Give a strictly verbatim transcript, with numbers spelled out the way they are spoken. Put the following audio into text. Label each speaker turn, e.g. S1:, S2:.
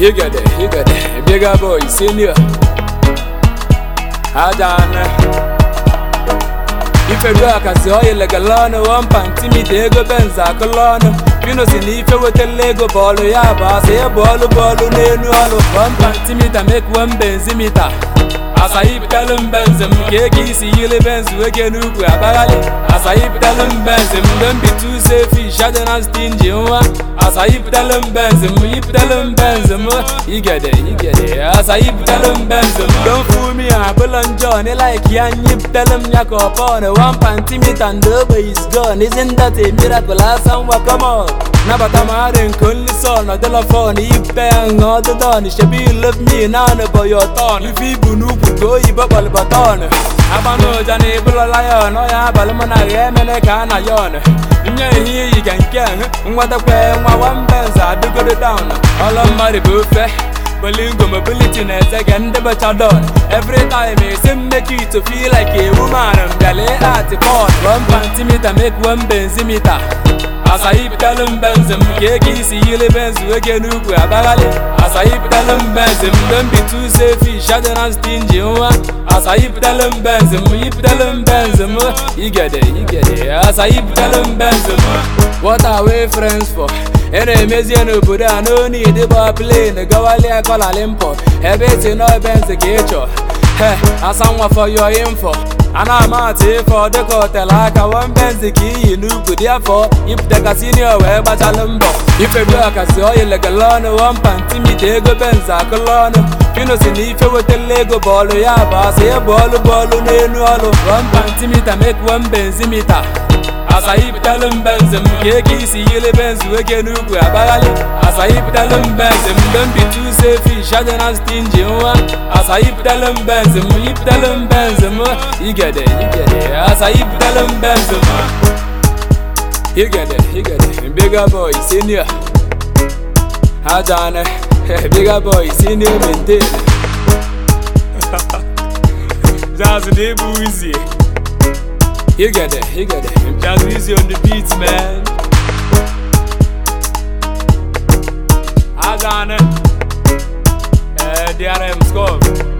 S1: You get it, you get it. Bigger boy, senior. I done. If you work as oil like a lawn, one panty me tego benza colon. You know, see if you with a Lego ball, yeah, but say a ball, ball, no, one panty me to make one benzimeter. As I tell him benzim, cakey, see you benz, we can do as I tell him benzim, don't be too safe, shadow and stingy. As I tell him benzim, you tell him benzim, you get it, you get it. As I tell him benzim, don't fool me, Apple and Johnny like Yan, you tell him Jacob on one panty meet and the way is gone. Isn't that a miracle? As someone come on. Nabatamaren kunli son na telephone ipeng all the done she be love me now about your turn if you bunu go ibabal baton abano jane bula lion o ya balmana gemene kana yon nya hi yi kan kan ngwata kwe nwa wambenza do go down all of my buffet Bolingo mobility na second better done. Every time I say make you to feel like a woman. Gale at the port. One panty meter make one benzimeter. As I tell him benzim, cakey see you benz we can do abali. As I tell him benzim, don't be too safe, shadow and stingy. As I tell him benzim, you tell him benzim, you get it, you get it. As I tell him benzim, what are we friends for? Ene mezi no buda no need the bar plane the gawali I call a limpo. Hebeti no benz the kecho. Hey, as someone for your info. And I'm out here for the hotel like a one benz the key you know good therefore if the casino where but a lumbo. If you work as oil like a lawn one panty me tego benz a colon. You know see if you with the Lego ball yeah but say ball ball no no one panty me to make one benzimeter. As I tell him benzim, cakey see you benz we can do abali. As I tell him benzim, don't be too safe, shadow and stingy. As I tell him benzim, you tell him benzim, you get it, you get it. As I tell him benzim, you get it, you get it. Bigger boy, senior. I done it. Bigger boy, senior, maintain. That's the boozy. You get it, you get it. Just easy on the beats, man. I done it. Uh, D R M score.